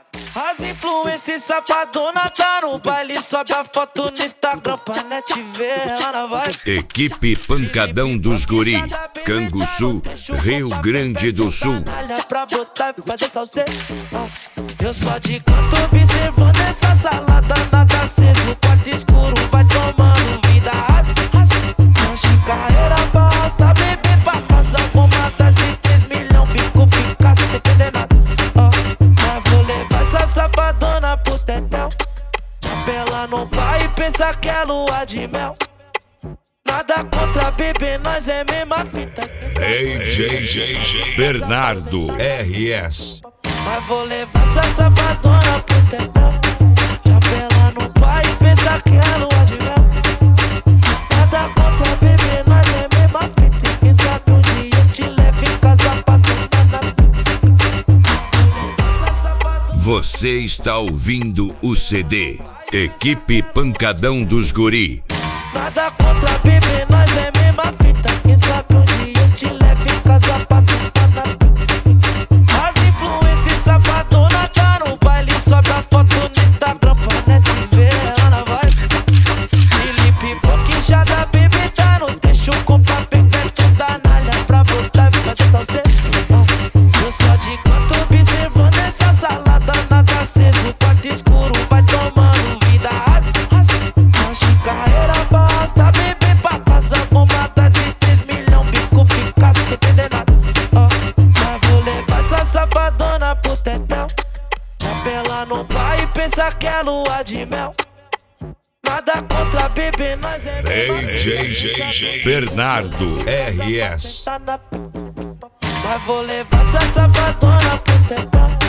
As influências safadona tá no baile, sobe a foto no Instagram pra net ver, ela na vibe. Equipe Pancadão dos Guri, Canguçu, Rio Grande do Sul. Pra botar e fazer salseiro. Eu só de canto observando essa salada, nada aceso, quarto escuro, vai tomando vida. Lanche carreira basta, bebê pra casa, bomada de 3 milhões, bico fica sem entender nada. Mas vou levar essa safadona pro tetel. Chapela no pai e pensa que é lua de mel. Nada contra bebê, nós é mesma fita. DJ Bernardo RS. Mas vou levar essa safadona pro tetel. Chapela no pai e pensa que é lua de mel. Nada contra bebê, nós é mesma fita. Quem sabe um dia eu te levo em casa pra sentar na... Você está ouvindo o CD Equipe Pancadão dos Guri. Nada contra bebê, nós é mesma fita. Quem sabe um dia eu te levo em casa pra sentar na... As influências safadona tá no baile, sobe a foto no Instagram pra net ver, ela na vibe. Felipe Boquinchada, bebê tá no trecho, compra peguete da nalha pra botar e fazer salseiro. Eu só de canto observando essa salada, nada aceso, quarto escuro, vai tomando vida. Lanche carreira basta, bebê pra casa, bombada de 3 milhões, bico fica sem entender nada. Mas vou levar essa safadona pro tetel. Chapela no pai e pensa que é lua de mel. Nada contra bebê, nós é DJ Bernardo RS. Mas vou levar essa safadona pro tetel.